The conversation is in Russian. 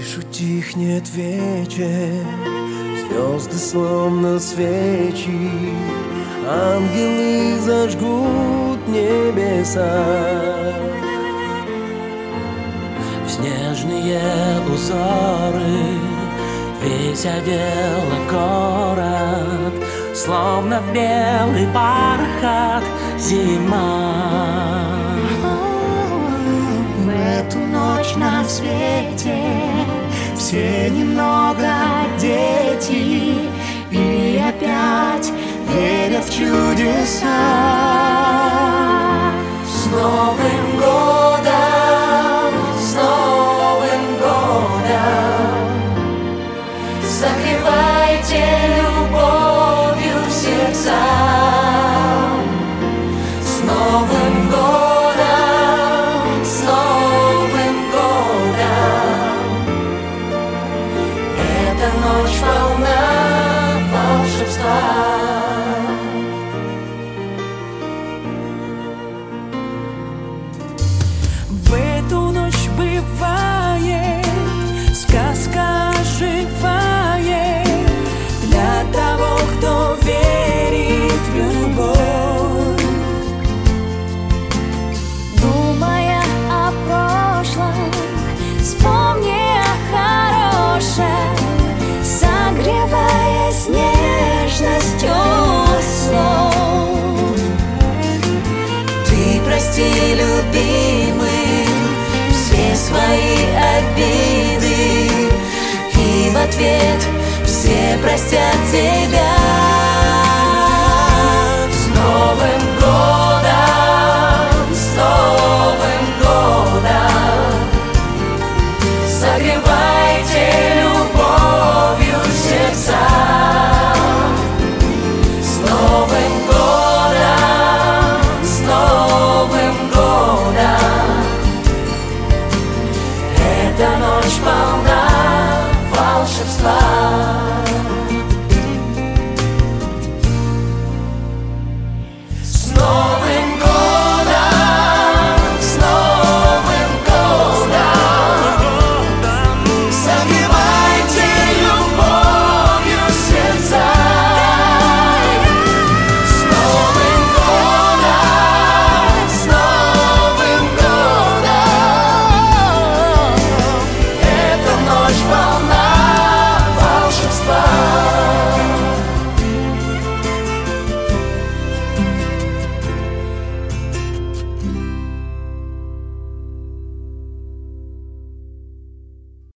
Тише тихнет вечер, звезды словно свечи, ангелы зажгут небеса. В снежные узоры весь одела город, словно в белый бархат зима. В эту ночь на свете все немного дети и опять верят в чудеса. С Новым годом, с Новым годом, согревайте любовью сердца. С Новым годом, с Новым годом, эта ночь полна волшебства. В эту ночь бывает сказка оживает для того, кто верит в любовь. Думая о прошлом, вспомни о хорошем, согреваясь нежностью слов. Ты прости любимым все свои обиды, и в ответ все простят тебя. С Новым годом, с Новым годом, согревайте любовью сердца. С Новым годом, с Новым годом, эта ночь